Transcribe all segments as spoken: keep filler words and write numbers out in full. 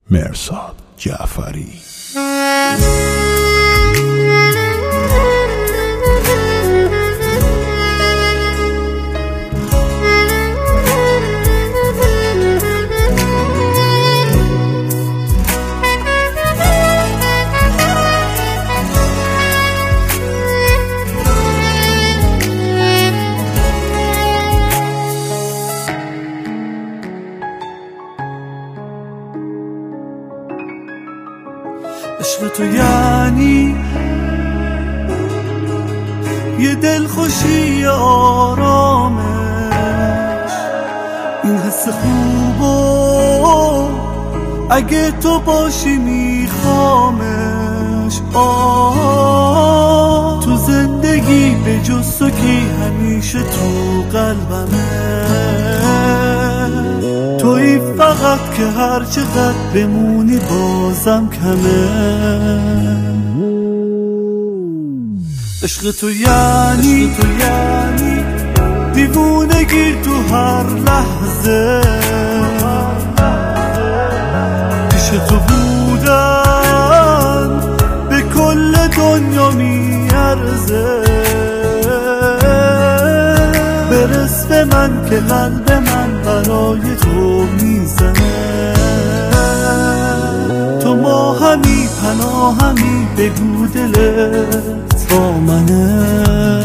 مرصاد جعفری. عشق تو یعنی یه دلخوشی آرامش، این حس خوبو اگه تو باشی میخوامش. آه تو زندگی به جز تو کی همیشه تو قلبمه، تویی فقط که هر چقدر بمونی بازم کمه. عشق تو یعنی تو یعنی دیوونگی تو هر لحظه، پیش تو بودن به کل دنیا میارزه. برس به من که قلب من برای تو میزنه، تو ما همی پناهمی بگو دلت با منه.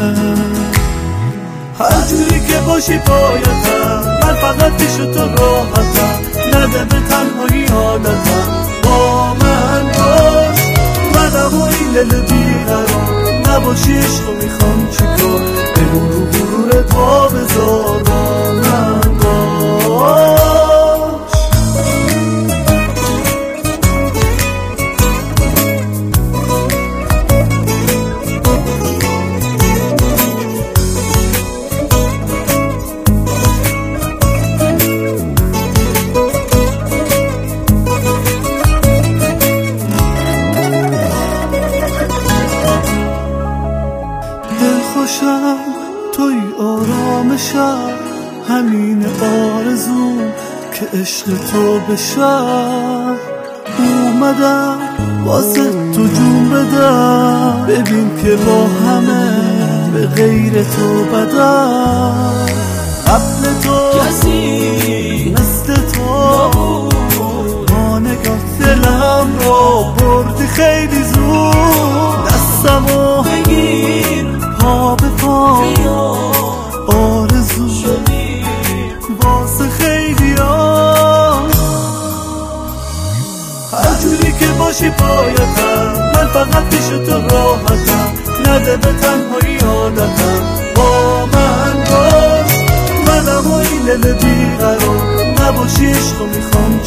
هر جوری که باشی پایتم، من فقط پیش تو راحتم، نده به تنهایی حالتم، با من باش. منم و این دل بیقرار، نباشی عشقو میخوام چیکار، بگو رو غرورت ها بذار با من باش. دلخوشم توی آرامشم، همین آرزو که عشق تو بشم. اومدم واسه تو جون بدم، ببین که با همه به غیر تو بدم. قبل تو کسی مثل تو با نگاه دلم رو بردی خیلی زود. دستمو بگیر پا به پا، آرزو شدی واسه خیلی ها. هر جوری که باشی پایتم، من فقط پیش تو راحتم، نده به تنهایی حالتم، با من باش. منم و این دل بیقرار، نباشی عشقو میخوام